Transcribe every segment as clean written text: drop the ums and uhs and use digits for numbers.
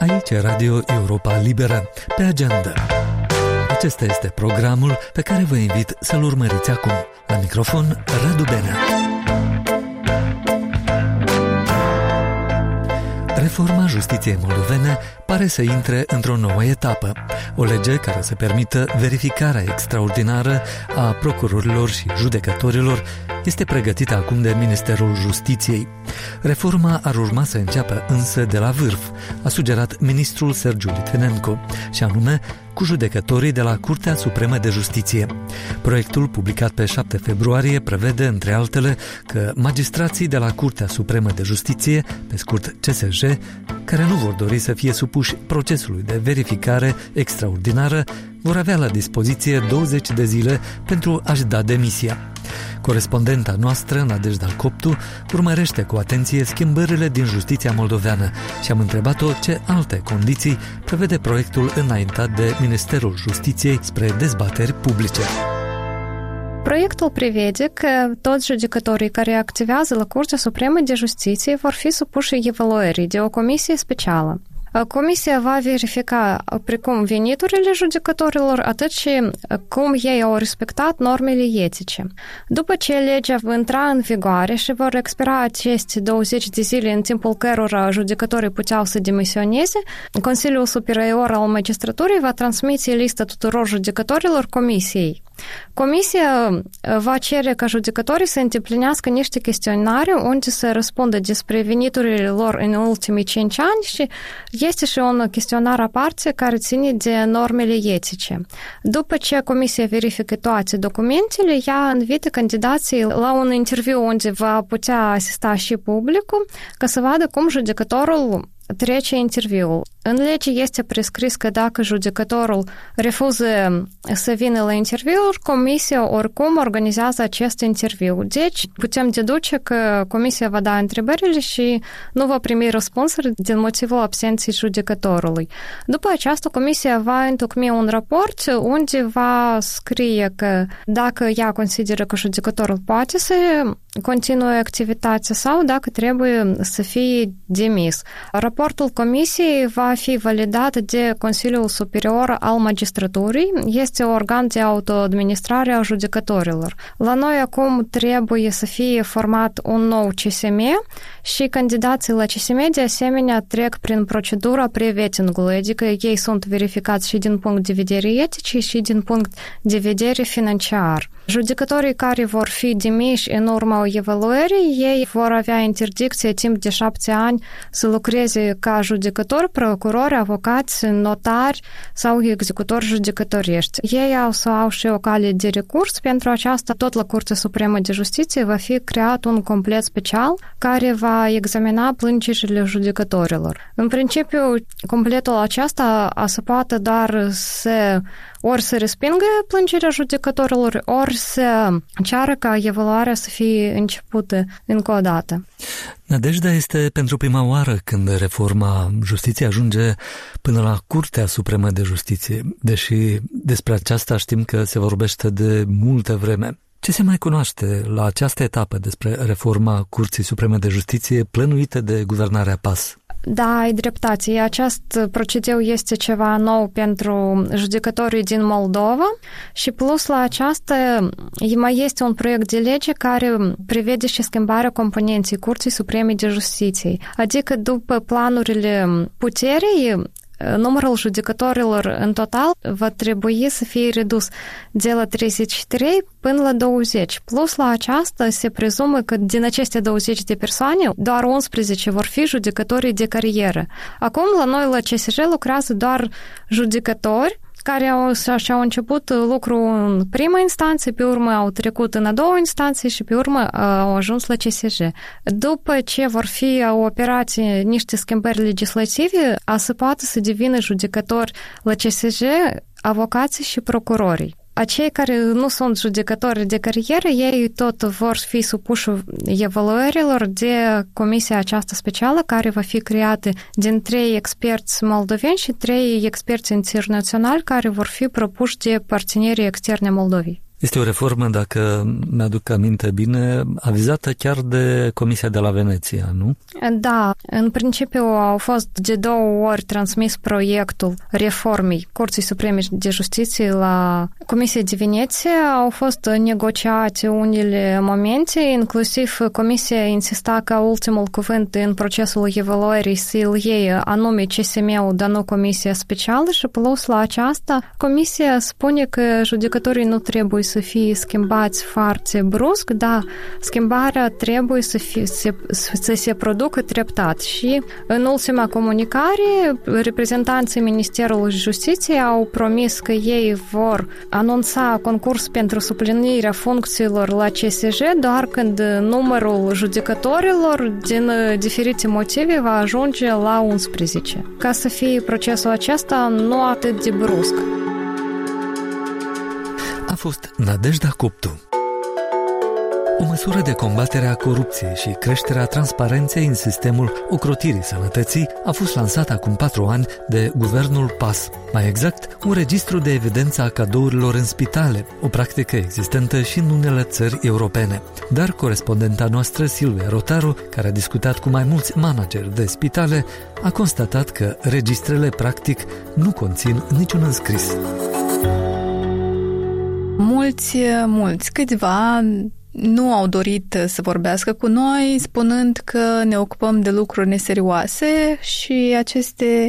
Aici e Radio Europa Liberă, pe agenda. Acesta este programul pe care vă invit să-l urmăriți acum. La microfon, Radu Benea. Reforma justiției moldovene pare să intre într-o nouă etapă. O lege care să permită verificarea extraordinară a procurorilor și judecătorilor este pregătită acum de Ministerul Justiției. Reforma ar urma să înceapă însă de la vârf, a sugerat ministrul Sergiu Litvinenko, și anume cu judecătorii de la Curtea Supremă de Justiție. Proiectul, publicat pe 7 februarie, prevede, între altele, că magistrații de la Curtea Supremă de Justiție, pe scurt CSJ, care nu vor dori să fie supuși procesului de verificare extraordinară, vor avea la dispoziție 20 de zile pentru a-și da demisia. Corespondenta noastră, Nadejda Coptu, urmărește cu atenție schimbările din justiția moldoveană și am întrebat-o ce alte condiții prevede proiectul înaintat de Ministerul Justiției spre dezbateri publice. Proiectul prevede că toți judecătorii care activează la Curtea Supremă de Justiție vor fi supuși evaluării de o comisie specială. Comisia va verifica precum veniturile judecătorilor, atât și cum ei au respectat normele etice. După ce legea va intra în vigoare și vor expira aceste 20 de zile în timpul cărora judecătorii puteau să demisioneze, Consiliul Superior al Magistraturii va transmite lista tuturor judecătorilor Comisiei. Comisia va cere ca judecătorii să îndeplinească niște chestionare unde să răspundă despre veniturile lor în ultimii 5 ani și este și un chestionar aparte care ține de normele etice. După ce Comisia verifică toate documentele, ea invită candidații la un interviu unde va putea asista și publicul ca să vadă cum judecătorul trece interviul. În lege este prescris că dacă judecătorul refuză să vină la interviuri, comisia oricum organizează acest interviu. Deci, putem deduce că comisia va da întrebările și nu va primi răspunsuri din motivul absenței judecătorului. După aceasta, comisia va întocmi un raport unde va scrie că dacă ea consideră că judecătorul poate să continue activitatea sau dacă trebuie să fie demis. Raportul comisiei va fi validat de Consiliul Superior al Magistraturii. Este organ de autoadministrare a judecătorilor. La noi acum trebuie să fie format un nou CSM și candidații la CSM de asemenea trec prin procedura pre-vetting-ului, adică ei sunt verificați și din punct de vedere etic și din punct de vedere financiar. Judecătorii care vor fi demiși în urma evaluării, ei vor avea interdicție timp de 7 ani să lucreze ca judecători, procurori, avocați, notari sau executori judecătorești. Ei au și o cale de recurs. Pentru aceasta, tot la Curtea Supremă de Justiție va fi creat un complet special care va examina plângerile judecătorilor. În principiu, completul acesta se poate doar ori să respingă plângerea judecătorilor, ori să ceară ca evaluarea să fie începută încă o dată. Nadejda, este pentru prima oară când reforma justiției ajunge până la Curtea Supremă de Justiție, deși despre aceasta știm că se vorbește de multă vreme. Ce se mai cunoaște la această etapă despre reforma Curții Supreme de Justiție plănuită de guvernarea PAS? Da, ai dreptate. Acest procedeu este ceva nou pentru judecătorii din Moldova și plus la aceasta mai este un proiect de lege care prevede și schimbarea componenței Curții Supreme de Justiție. Adică după planurile puterii, numărul judecătorilor în total va trebui să fie redus de la 33 până la 20. Plus la aceasta se prezumă că din aceste 20 de persoane, doar 11 vor fi judecătorii de carieră. Acum la noi la CSJ lucrează doar judecători care și-au început lucru în prima instanță, pe urmă au trecut în a doua instanță și pe urmă au ajuns la CSJ. După ce vor fi operate niște schimbări legislative, se poate să devină judecători la CSJ, avocații și procurorii. Acei care nu sunt judecători de carieră, ei tot vor fi supuși evaluărilor de comisia aceasta specială, care va fi creată din 3 experți moldoveni și 3 experți internaționali care vor fi propuși de partenerii externe Moldovei. Este o reformă, dacă mi-aduc aminte bine, avizată chiar de Comisia de la Veneția, nu? Da, în principiu au fost de 2 ori transmis proiectul reformei Curții Supreme de Justiție la Comisia de Veneția. Au fost negociate unele momente, inclusiv Comisia insista ca ultimul cuvânt în procesul evaluării să-l iei anume CSM-ul, dar nu Comisia Specială, și plus la aceasta, Comisia spune că judecătorii nu trebuie să fie schimbați foarte brusc, dar schimbarea trebuie să se producă treptat. Și în ultima comunicare, reprezentanții Ministerului Justiției au promis că ei vor anunța concurs pentru suplinirea funcțiilor la CSJ doar când numărul judecătorilor din diferite motive va ajunge la 11, ca să fie procesul acesta nu atât de brusc. A fost Nadejda Cuptu. O măsură de combatere a corupției și creșterea transparenței în sistemul ocrotirii sănătății a fost lansată acum 4 ani de Guvernul PAS. Mai exact, un registru de evidență a cadourilor în spitale, o practică existentă și în unele țări europene. Dar corespondenta noastră, Silvia Rotaru, care a discutat cu mai mulți manageri de spitale, a constatat că registrele practic nu conțin niciun înscris. Mulți, câțiva nu au dorit să vorbească cu noi, spunând că ne ocupăm de lucruri neserioase și aceste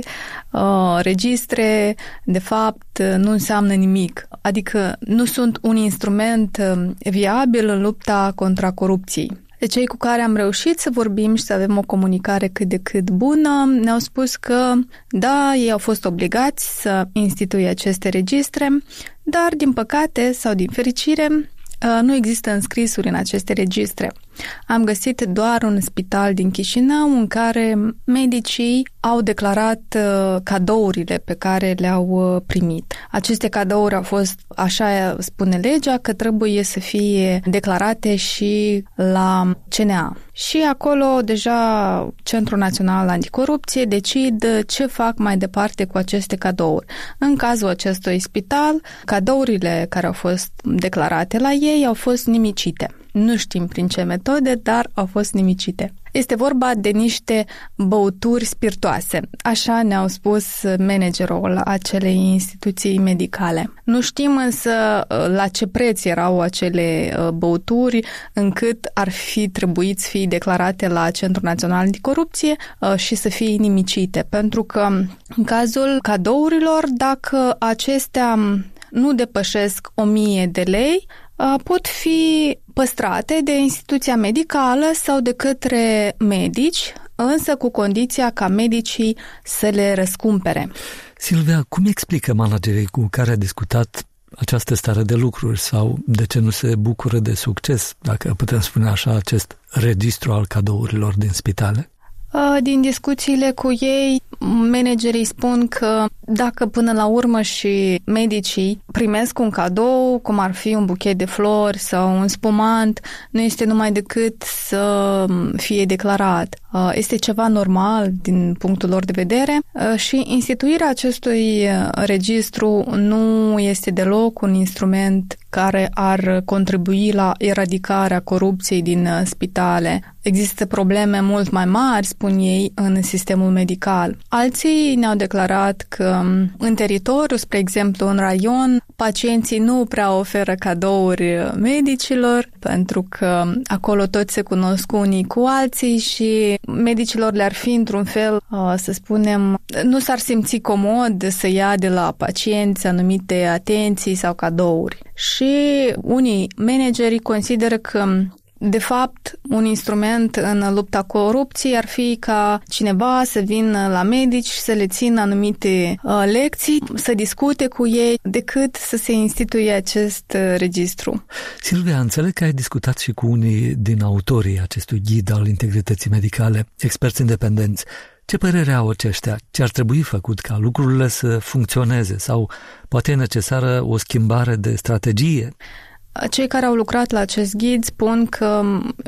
registre, de fapt, nu înseamnă nimic. Adică nu sunt un instrument viabil în lupta contra corupției. Cei cu care am reușit să vorbim și să avem o comunicare cât de cât bună ne-au spus că, da, ei au fost obligați să instituie aceste registre, dar, din păcate sau din fericire, nu există înscrisuri în aceste registre. Am găsit doar un spital din Chișinău în care medicii au declarat cadourile pe care le-au primit. Aceste cadouri au fost, așa spune legea, că trebuie să fie declarate și la CNA. Și acolo deja Centrul Național Anticorupție decid ce fac mai departe cu aceste cadouri. În cazul acestui spital, cadourile care au fost declarate la ei au fost nimicite. Nu știm prin ce metode, dar au fost nimicite. Este vorba de niște băuturi spirtoase, așa ne-au spus managerul acelei instituții medicale. Nu știm însă la ce preț erau acele băuturi, încât ar fi trebuit să fie declarate la Centrul Național Anticorupție și să fie nimicite. Pentru că în cazul cadourilor, dacă acestea nu depășesc 1000 de lei, pot fi păstrate de instituția medicală sau de către medici, însă cu condiția ca medicii să le răscumpere. Silvia, cum explică managerii cu care a discutat această stare de lucruri sau de ce nu se bucură de succes, dacă putem spune așa, acest registru al cadourilor din spitale? Din discuțiile cu ei, managerii spun că dacă până la urmă și medicii primesc un cadou, cum ar fi un buchet de flori sau un spumant, nu este numai decât să fie declarat. Este ceva normal din punctul lor de vedere și instituirea acestui registru nu este deloc un instrument care ar contribui la eradicarea corupției din spitale. Există probleme mult mai mari, spun ei, în sistemul medical. Alții ne-au declarat că în teritoriu, spre exemplu în raion, pacienții nu prea oferă cadouri medicilor, pentru că acolo toți se cunosc unii cu alții și medicilor le-ar fi într-un fel, să spunem, nu s-ar simți comod să ia de la pacienți anumite atenții sau cadouri. Și unii manageri consideră că de fapt, un instrument în lupta corupției ar fi ca cineva să vină la medici, să le țină anumite lecții, să discute cu ei, decât să se instituie acest registru. Silvia, înțeleg că ai discutat și cu unii din autorii acestui ghid al integrității medicale, experți independenți. Ce părere au aceștia? Ce ar trebui făcut ca lucrurile să funcționeze sau poate e necesară o schimbare de strategie? Cei care au lucrat la acest ghid spun că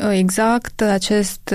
exact acest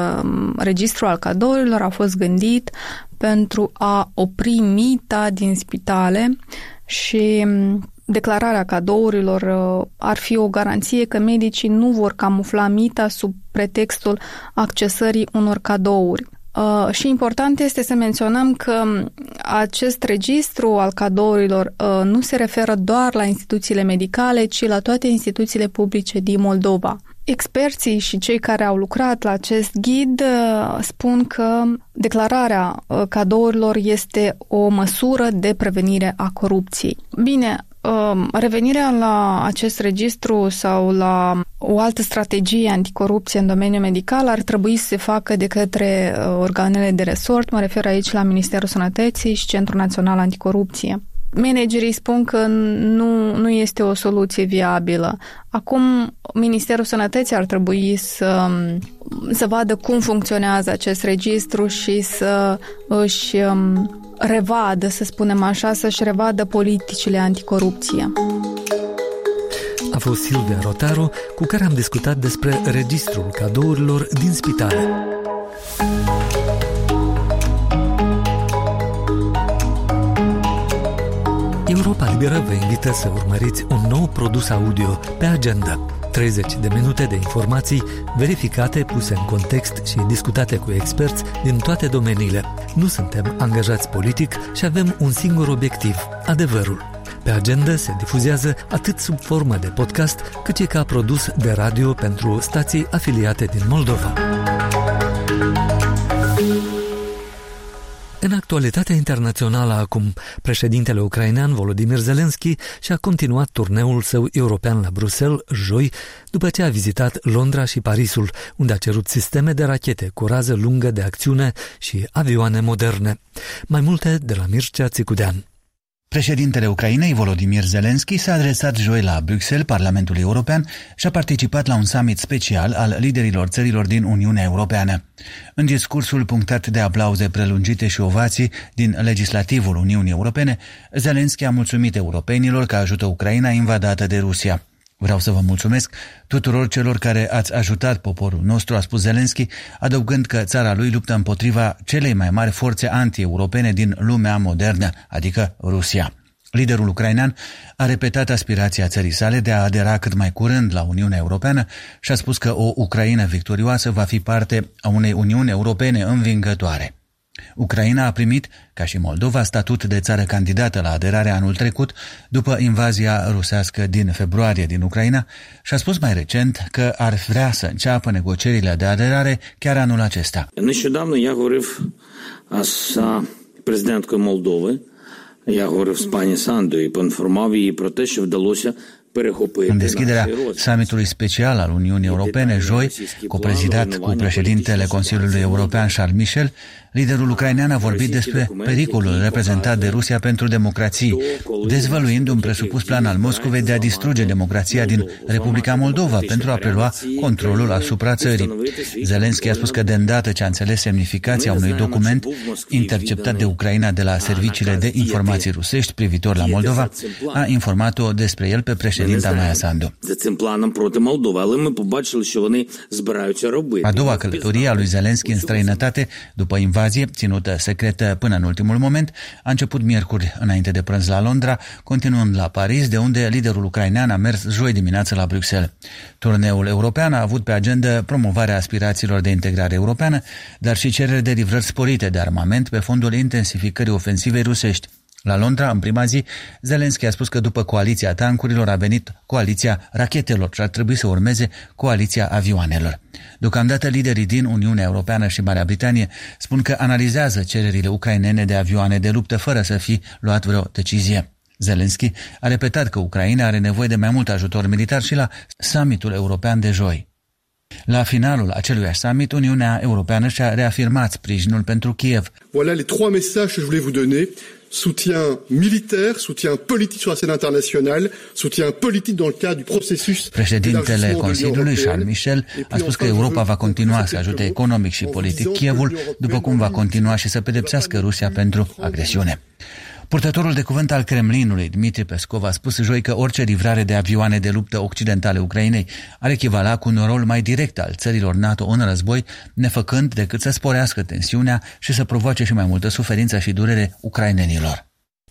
registru al cadourilor a fost gândit pentru a opri mita din spitale și declararea cadourilor ar fi o garanție că medicii nu vor camufla mita sub pretextul accesării unor cadouri. Și important este să menționăm că acest registru al cadourilor nu se referă doar la instituțiile medicale, ci la toate instituțiile publice din Moldova. Experții și cei care au lucrat la acest ghid spun că declararea cadourilor este o măsură de prevenire a corupției. Bine, revenirea la acest registru sau la o altă strategie anticorupție în domeniul medical ar trebui să se facă de către organele de resort, mă refer aici la Ministerul Sănătății și Centrul Național Anticorupție. Managerii spun că nu este o soluție viabilă. Acum, Ministerul Sănătății ar trebui să vadă cum funcționează acest registru și să își revadă, să spunem așa, să-și revadă politicile anticorupție. A fost Silvia Rotaru, cu care am discutat despre registrul cadourilor din spitale. Europa Liberă vă invită să urmăriți un nou produs audio pe agenda. 30 de minute de informații verificate, puse în context și discutate cu experți din toate domeniile. Nu suntem angajați politic și avem un singur obiectiv, adevărul. Pe agenda se difuzează atât sub formă de podcast, cât și ca produs de radio pentru stații afiliate din Moldova. În actualitatea internațională acum, președintele ucrainean Volodymyr Zelensky și-a continuat turneul său european la Bruxelles joi, după ce a vizitat Londra și Parisul, unde a cerut sisteme de rachete cu rază lungă de acțiune și avioane moderne. Mai multe de la Mircea Țicudean. Președintele Ucrainei, Volodymyr Zelensky, s-a adresat joi la Bruxelles, Parlamentul European, și a participat la un summit special al liderilor țărilor din Uniunea Europeană. În discursul punctat de aplauze prelungite și ovații din legislativul Uniunii Europene, Zelensky a mulțumit europenilor că ajută Ucraina invadată de Rusia. Vreau să vă mulțumesc tuturor celor care ați ajutat poporul nostru, a spus Zelensky, adăugând că țara lui luptă împotriva celei mai mari forțe anti-europene din lumea modernă, adică Rusia. Liderul ucrainean a repetat aspirația țării sale de a adera cât mai curând la Uniunea Europeană și a spus că o Ucraina victorioasă va fi parte a unei Uniuni Europene învingătoare. Ucraina a primit, ca și Moldova, statut de țară candidată la aderare anul trecut, după invazia rusească din februarie din Ucraina, și a spus mai recent că ar vrea să înceapă negocierile de aderare chiar anul acesta. Нещодавно я говорив з президенткою Молдови, я говорив з пані Сандою і поінформував її про те, що вдалося. În deschiderea summitului special al Uniunii Europene, joi, coprezidat cu președintele Consiliului European Charles Michel, liderul ucrainean a vorbit despre pericolul reprezentat de Rusia pentru democrații, dezvăluind un presupus plan al Moscovei de a distruge democrația din Republica Moldova pentru a prelua controlul asupra țării. Zelensky a spus că de îndată ce a înțeles semnificația unui document interceptat de Ucraina de la serviciile de informații rusești privitor la Moldova, a informat-o despre el pe președinta Maia Sandu. A doua călătorie a lui Zelensky în străinătate, după invazie, ținută secretă până în ultimul moment, a început miercuri înainte de prânz la Londra, continuând la Paris, de unde liderul ucrainean a mers joi dimineață la Bruxelles. Turneul european a avut pe agenda promovarea aspirațiilor de integrare europeană, dar și cerere de livrări sporite de armament pe fondul intensificării ofensivei rusești. La Londra, în prima zi, Zelensky a spus că după coaliția tancurilor a venit coaliția rachetelor și ar trebui să urmeze coaliția avioanelor. Deocamdată, liderii din Uniunea Europeană și Marea Britanie spun că analizează cererile ucrainene de avioane de luptă fără să fi luat vreo decizie. Zelensky a repetat că Ucraina are nevoie de mai mult ajutor militar și la summitul european de joi. La finalul acelui summit, Uniunea Europeană și-a reafirmat sprijinul pentru Kiev. Voilà les trois messages que je voulais vous donner. Soutien militaire, soutien politique sur la scène internationale, soutien politique dans le cadre du processus. Președintele Consiliului, Charles Michel, a spus că Europa va continua să ajute economic și politic Kievul, după cum va continua și să pedepsească Rusia pentru agresiune. Purtătorul de cuvânt al Kremlinului, Dmitri Peskov, a spus joi că orice livrare de avioane de luptă occidentale Ucrainei ar echivala cu un rol mai direct al țărilor NATO în război, nefăcând decât să sporească tensiunea și să provoace și mai multă suferință și durere ucrainenilor.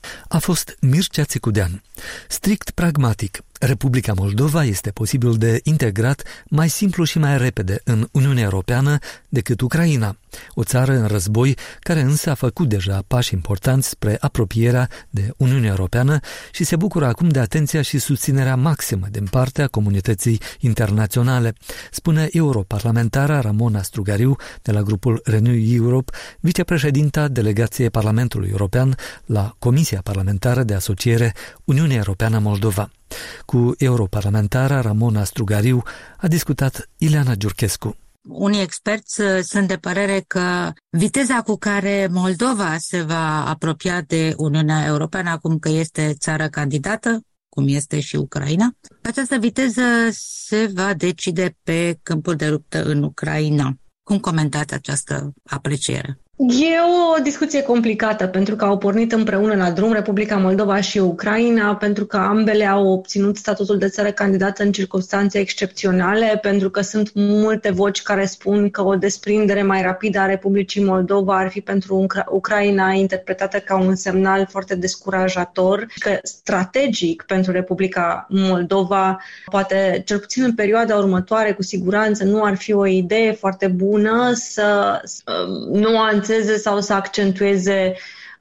A fost Mircea Țicudean. Strict pragmatic, Republica Moldova este posibil de integrat mai simplu și mai repede în Uniunea Europeană decât Ucraina, o țară în război care însă a făcut deja pași importanți spre apropierea de Uniunea Europeană și se bucură acum de atenția și susținerea maximă din partea comunității internaționale, spune europarlamentara Ramona Strugariu de la grupul Renew Europe, vicepreședinta delegației Parlamentului European la Comisia Parlamentară de Asociere Uniunea Europeană-Moldova. Cu europarlamentara Ramona Strugariu a discutat Ileana Giurchescu. Unii experți sunt de părere că viteza cu care Moldova se va apropia de Uniunea Europeană, acum că este țară candidată, cum este și Ucraina, această viteză se va decide pe câmpul de luptă în Ucraina. Cum comentați această apreciere? E o discuție complicată pentru că au pornit împreună la drum Republica Moldova și Ucraina, pentru că ambele au obținut statutul de țară candidată în circunstanțe excepționale, pentru că sunt multe voci care spun că o desprindere mai rapidă a Republicii Moldova ar fi pentru Ucraina interpretată ca un semnal foarte descurajator, că strategic pentru Republica Moldova, poate cel puțin în perioada următoare, cu siguranță nu ar fi o idee foarte bună să nuanțeze sau să accentueze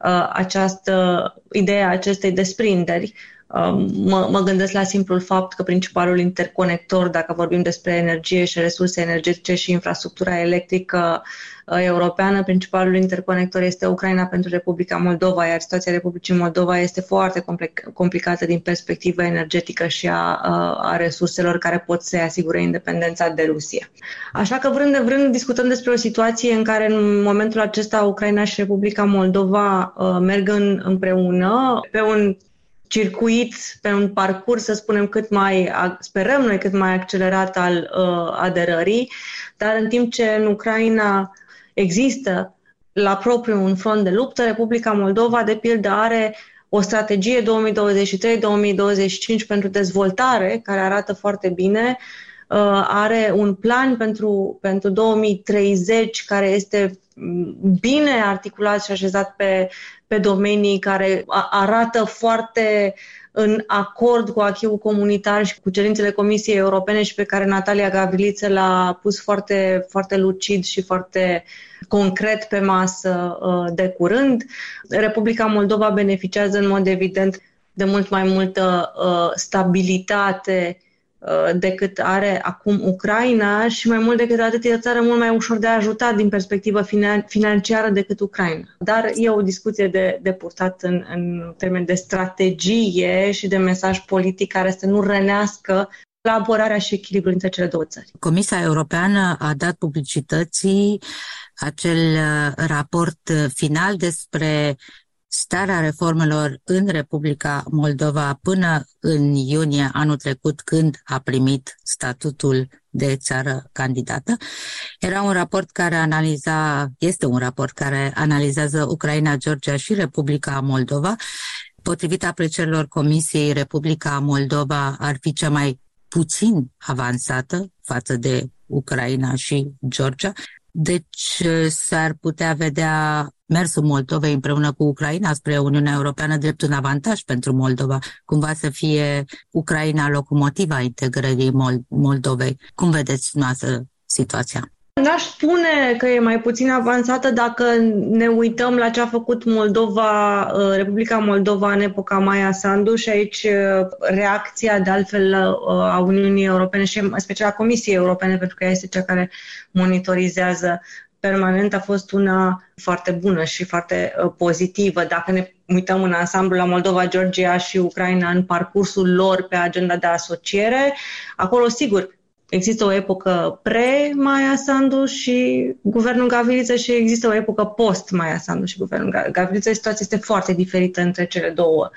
această idee a acestei desprinderi. Mă gândesc la simplul fapt că principalul interconector, dacă vorbim despre energie și resurse energetice și infrastructura electrică europeană, principalul interconector este Ucraina pentru Republica Moldova, iar situația Republicii Moldova este foarte complicată din perspectivă energetică și a resurselor care pot să-i asigure independența de Rusia. Așa că vrând nevrând discutăm despre o situație în care în momentul acesta Ucraina și Republica Moldova merg împreună pe un circuit, pe un parcurs, să spunem, sperăm noi, cât mai accelerat al aderării, dar în timp ce în Ucraina există la propriu un front de luptă, Republica Moldova, de pildă, are o strategie 2023-2025 pentru dezvoltare, care arată foarte bine, are un plan pentru 2030 care este bine articulat și așezat pe domenii care arată foarte în acord cu acquis-ul comunitar și cu cerințele Comisiei Europene și pe care Natalia Gavriliță l-a pus foarte, foarte lucid și foarte concret pe masă de curând. Republica Moldova beneficiază în mod evident de mult mai multă stabilitate decât are acum Ucraina și mai mult decât atât e o țară mult mai ușor de ajutat din perspectivă financiară decât Ucraina. Dar e o discuție de purtat în termeni de strategie și de mesaj politic care să nu rănească colaborarea și echilibrul între cele două țări. Comisia Europeană a dat publicității acel raport final despre starea reformelor în Republica Moldova până în iunie anul trecut, când a primit statutul de țară candidată. Era un raport care este un raport care analizează Ucraina, Georgia și Republica Moldova. Potrivit aprecierilor Comisiei, Republica Moldova ar fi cea mai puțin avansată față de Ucraina și Georgia. Deci s-ar putea vedea mersul Moldovei împreună cu Ucraina spre Uniunea Europeană drept un avantaj pentru Moldova, cumva să fie Ucraina locomotiva integrării Moldovei. Cum vedeți dumneavoastră situația? N-aș spune că e mai puțin avansată dacă ne uităm la ce a făcut Republica Moldova în epoca Maia Sandu și aici reacția de altfel a Uniunii Europene și în special a Comisiei Europene, pentru că ea este cea care monitorizează permanent, a fost una foarte bună și foarte pozitivă. Dacă ne uităm în ansamblu la Moldova, Georgia și Ucraina în parcursul lor pe agenda de asociere, acolo sigur există o epocă pre-Maia Sandu și guvernul Gavriliță și există o epocă post-Maia Sandu și guvernul Gavriliță. Situația este foarte diferită între cele două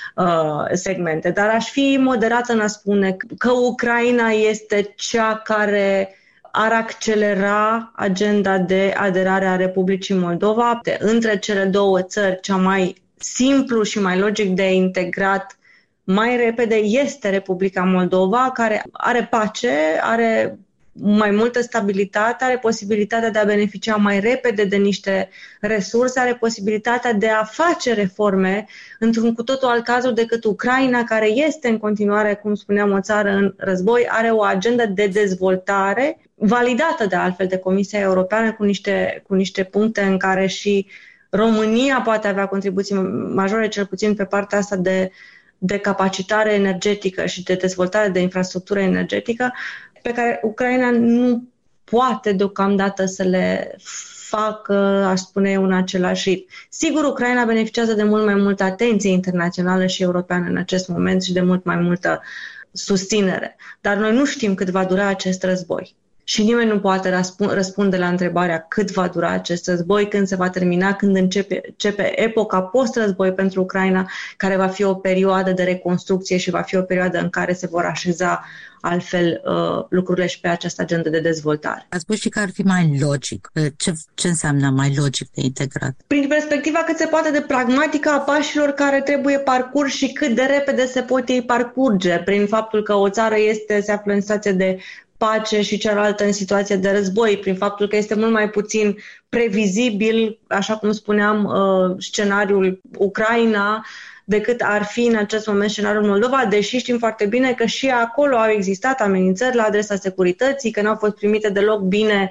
segmente. Dar aș fi moderată în a spune că Ucraina este cea care ar accelera agenda de aderare a Republicii Moldova. Între cele două țări, cea mai simplu și mai logic de integrat mai repede este Republica Moldova, care are pace, are mai multă stabilitate, are posibilitatea de a beneficia mai repede de niște resurse, are posibilitatea de a face reforme într-un cu totul alt cadru decât Ucraina, care este în continuare, cum spuneam, o țară în război, are o agendă de dezvoltare validată de altfel de Comisia Europeană cu niște puncte în care și România poate avea contribuții majore, cel puțin pe partea asta de capacitare energetică și de dezvoltare de infrastructură energetică, pe care Ucraina nu poate deocamdată să le facă, aș spune eu, în același ritm. Sigur, Ucraina beneficiază de mult mai multă atenție internațională și europeană în acest moment și de mult mai multă susținere. Dar noi nu știm cât va dura acest război. Și nimeni nu poate răspunde la întrebarea cât va dura acest război, când se va termina, când începe epoca post-război pentru Ucraina, care va fi o perioadă de reconstrucție și va fi o perioadă în care se vor așeza altfel lucrurile și pe această agendă de dezvoltare. Ați spus și că ar fi mai logic. Ce înseamnă mai logic de integrat? Prin perspectiva cât se poate de pragmatică a pașilor care trebuie parcurși și cât de repede se pot ei parcurge, prin faptul că o țară se află în situație de pace și cealaltă în situație de război, prin faptul că este mult mai puțin previzibil, așa cum spuneam, scenariul Ucraina, decât ar fi în acest moment scenariul Moldova, deși știm foarte bine că și acolo au existat amenințări la adresa securității, că n-au fost primite deloc bine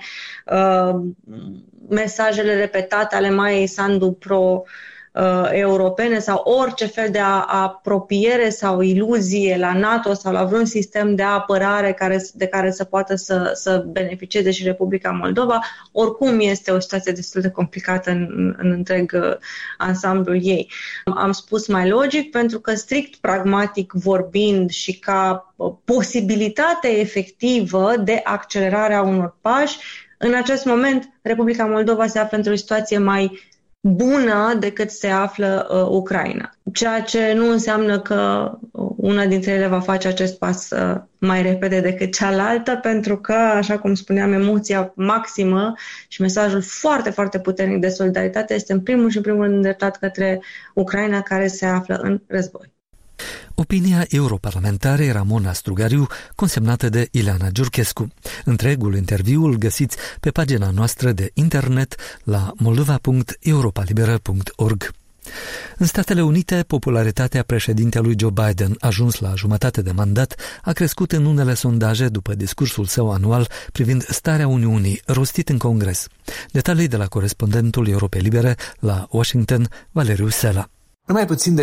mesajele repetate ale Maiei Sandu pro-europene sau orice fel de apropiere sau iluzie la NATO sau la vreun sistem de apărare de care să poată să beneficieze și Republica Moldova. Oricum este o situație destul de complicată în întreg ansamblul ei. Am spus mai logic pentru că strict pragmatic vorbind și ca posibilitate efectivă de accelerare a unor pași, în acest moment Republica Moldova se află într-o situație mai bună decât se află Ucraina. Ceea ce nu înseamnă că una dintre ele va face acest pas mai repede decât cealaltă, pentru că, așa cum spuneam, emoția maximă și mesajul foarte, foarte puternic de solidaritate este în primul rând îndreptat către Ucraina, care se află în război. Opinia europarlamentarei Ramona Strugariu, consemnată de Ileana Giurchescu. Întregul interviu îl găsiți pe pagina noastră de internet la moldova.europalibera.org. În Statele Unite, popularitatea președintelui Joe Biden, ajuns la jumătate de mandat, a crescut în unele sondaje după discursul său anual privind starea Uniunii, rostit în Congres. Detalii de la corespondentul Europei Libere la Washington, Valeriu Sela. Numai puțin de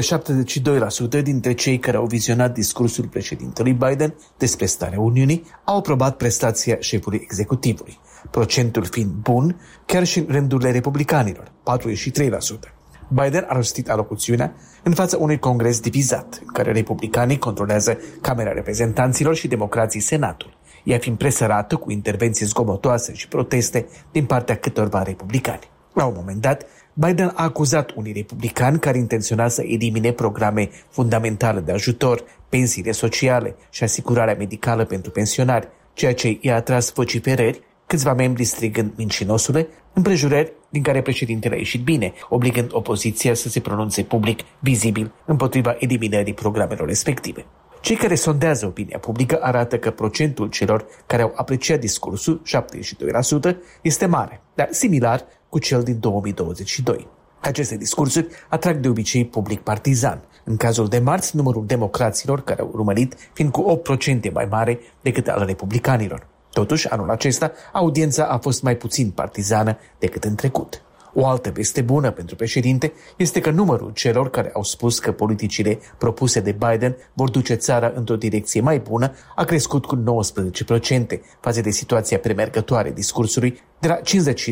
72% dintre cei care au vizionat discursul președintelui Biden despre starea Uniunii au aprobat prestația șefului executivului, procentul fiind bun chiar și în rândurile republicanilor, 43%. Biden a rostit alocuțiunea în fața unui congres divizat, în care republicanii controlează Camera Reprezentanților și democrații Senatul, ea fiind presărată cu intervenții zgomotoase și proteste din partea câtorva republicani. La un moment dat, Biden a acuzat unii republicani care intenționa să elimine programe fundamentale de ajutor, pensiile sociale și asigurarea medicală pentru pensionari, ceea ce i-a atras vociferări, câțiva membri strigând mincinosule, împrejurări din care președintele a ieșit bine, obligând opoziția să se pronunțe public, vizibil, împotriva eliminării programelor respective. Cei care sondează opinia publică arată că procentul celor care au apreciat discursul, 72%, este mare, dar similar cu cel din 2022. Aceste discursuri atrag de obicei public partizan. În cazul de marți, numărul democraților care au urmărit fiind cu 8% mai mare decât al republicanilor. Totuși, anul acesta, audiența a fost mai puțin partizană decât în trecut. O altă veste bună pentru președinte este că numărul celor care au spus că politicile propuse de Biden vor duce țara într-o direcție mai bună a crescut cu 19% față de situația premergătoare discursului, de la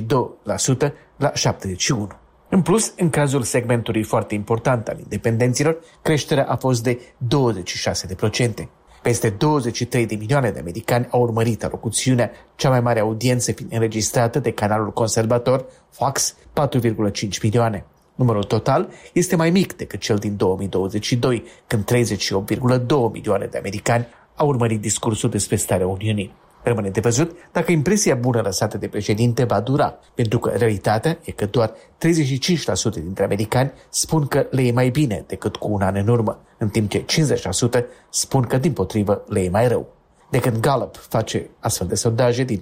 52% la 71%. În plus, în cazul segmentului foarte important al independenților, creșterea a fost de 26%. Peste 23 de milioane de americani au urmărit alocuțiunea, cea mai mare audiență fiind înregistrată de canalul conservator Fox, 4,5 milioane. Numărul total este mai mic decât cel din 2022, când 38,2 milioane de americani au urmărit discursul despre starea Uniunii. Rămâne de văzut dacă impresia bună lăsată de președinte va dura, pentru că realitatea e că doar 35% dintre americani spun că le e mai bine decât cu un an în urmă, în timp ce 50% spun că dimpotrivă le e mai rău. De când Gallup face astfel de sondaje din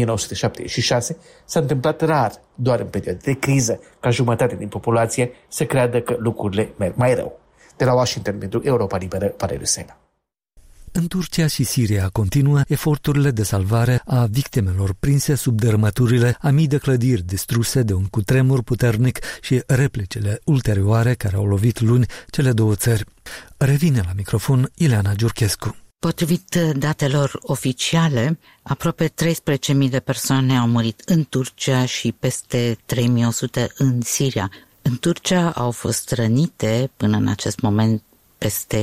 1976, s-a întâmplat rar, doar în perioade de criză, ca jumătate din populație să creadă că lucrurile merg mai rău. De la Washington, pentru Europa Liberă, Valeriu Sena. În Turcia și Siria continuă eforturile de salvare a victimelor prinse sub dărâmăturile a mii de clădiri distruse de un cutremur puternic și replicile ulterioare care au lovit luni cele două țări. Revine la microfon Ileana Giurchescu. Potrivit datelor oficiale, aproape 13.000 de persoane au murit în Turcia și peste 3.100 în Siria. În Turcia au fost rănite până în acest moment peste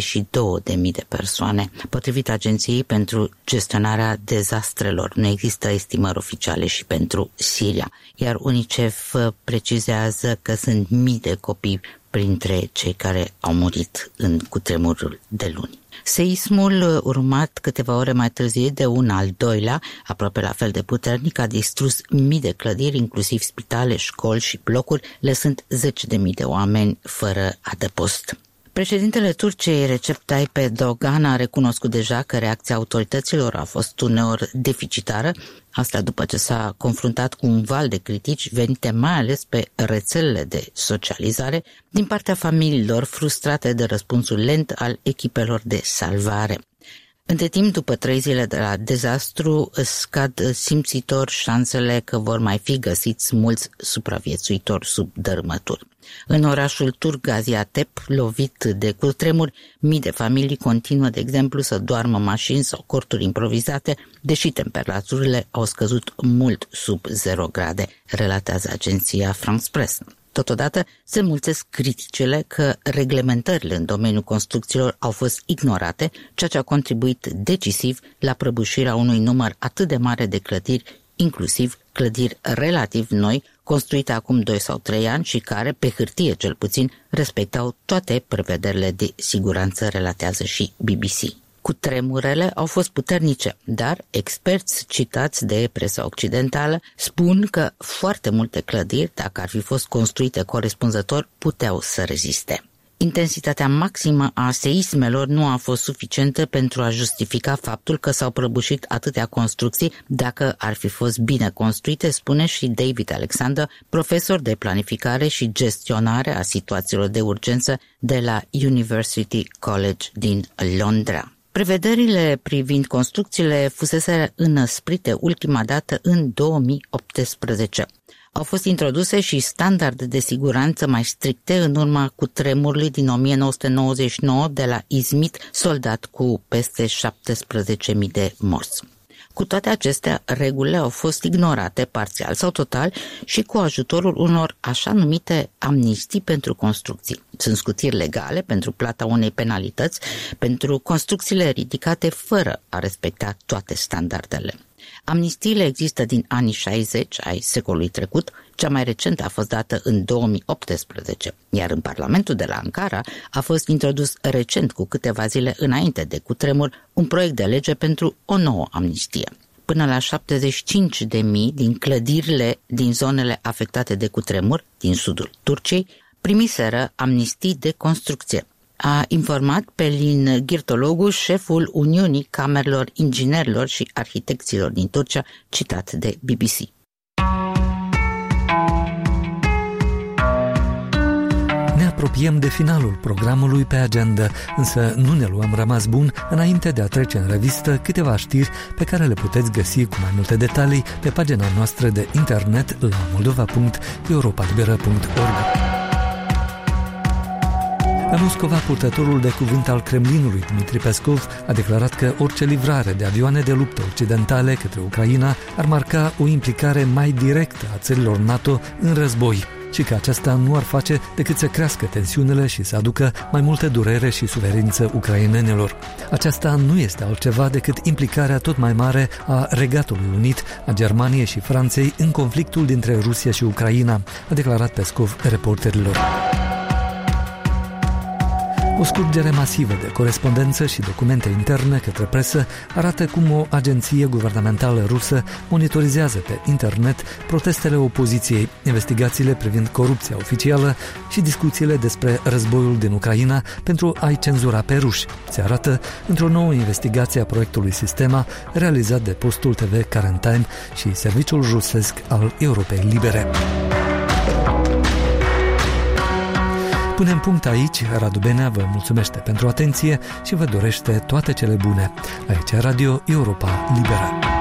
62.000 de persoane. Potrivit Agenției pentru Gestionarea Dezastrelor, nu există estimări oficiale și pentru Siria, iar UNICEF precizează că sunt mii de copii printre cei care au murit în cutremurul de luni. Seismul, urmat câteva ore mai târziu de un al doilea, aproape la fel de puternic, a distrus mii de clădiri, inclusiv spitale, școli și blocuri, lăsând 10.000 de oameni fără adăpost. Președintele Turciei, Recep Tayyip Erdogan, a recunoscut deja că reacția autorităților a fost uneori deficitară, asta după ce s-a confruntat cu un val de critici venite mai ales pe rețelele de socializare din partea familiilor frustrate de răspunsul lent al echipelor de salvare. Între timp, după 3 zile de la dezastru, scad simțitor șansele că vor mai fi găsiți mulți supraviețuitori sub dărâmături. În orașul turc Gaziantep, lovit de cutremur, mii de familii continuă, de exemplu, să doarmă mașini sau corturi improvizate, deși temperaturile au scăzut mult sub 0 grade, relatează agenția France Press. Totodată se mulțesc criticile că reglementările în domeniul construcțiilor au fost ignorate, ceea ce a contribuit decisiv la prăbușirea unui număr atât de mare de clădiri, inclusiv clădiri relativ noi, construite acum 2 sau 3 ani și care, pe hârtie cel puțin, respectau toate prevederile de siguranță, relatează și BBC. Cutremurele au fost puternice, dar experți citați de presa occidentală spun că foarte multe clădiri, dacă ar fi fost construite corespunzător, puteau să reziste. Intensitatea maximă a seismelor nu a fost suficientă pentru a justifica faptul că s-au prăbușit atâtea construcții dacă ar fi fost bine construite, spune și David Alexander, profesor de planificare și gestionare a situațiilor de urgență de la University College din Londra. Prevederile privind construcțiile fusese înăsprite ultima dată în 2018. Au fost introduse și standarde de siguranță mai stricte în urma cutremurului din 1999 de la Izmit, soldat cu peste 17.000 de morți. Cu toate acestea, regulile au fost ignorate parțial sau total și cu ajutorul unor așa numite amnistii pentru construcții. Sunt scutiri legale pentru plata unei penalități pentru construcțiile ridicate fără a respecta toate standardele. Amnistiile există din anii 60 ai secolului trecut, cea mai recentă a fost dată în 2018, iar în Parlamentul de la Ankara a fost introdus recent, cu câteva zile înainte de cutremur, un proiect de lege pentru o nouă amnistie. Până la 75.000 din clădirile din zonele afectate de cutremur din sudul Turciei primiseră amnistii de construcție. A informat Pelin Girtologu, șeful Uniunii Camerelor Inginerilor și Arhitecților din Turcia, citat de BBC. Ne apropiem de finalul programului pe agenda, însă nu ne luăm rămas bun înainte de a trece în revistă câteva știri pe care le puteți găsi cu mai multe detalii pe pagina noastră de internet la moldova.europalibera.org. La Moscova, purtătorul de cuvânt al Kremlinului, Dmitri Peskov, a declarat că orice livrare de avioane de luptă occidentale către Ucraina ar marca o implicare mai directă a țărilor NATO în război și că aceasta nu ar face decât să crească tensiunile și să aducă mai multă durere și suferință ucrainenilor. Aceasta nu este altceva decât implicarea tot mai mare a Regatului Unit, a Germaniei și Franței în conflictul dintre Rusia și Ucraina, a declarat Peskov reporterilor. O scurgere masivă de corespondență și documente interne către presă arată cum o agenție guvernamentală rusă monitorizează pe internet protestele opoziției, investigațiile privind corupția oficială și discuțiile despre războiul din Ucraina pentru a-i cenzura pe ruși. Se arată într-o nouă investigație a proiectului Sistema realizat de postul TV Current Time și serviciul rusesc al Europei Libere. Punem punct aici. Radu Benea vă mulțumește pentru atenție și vă dorește toate cele bune. Aici Radio Europa Liberă.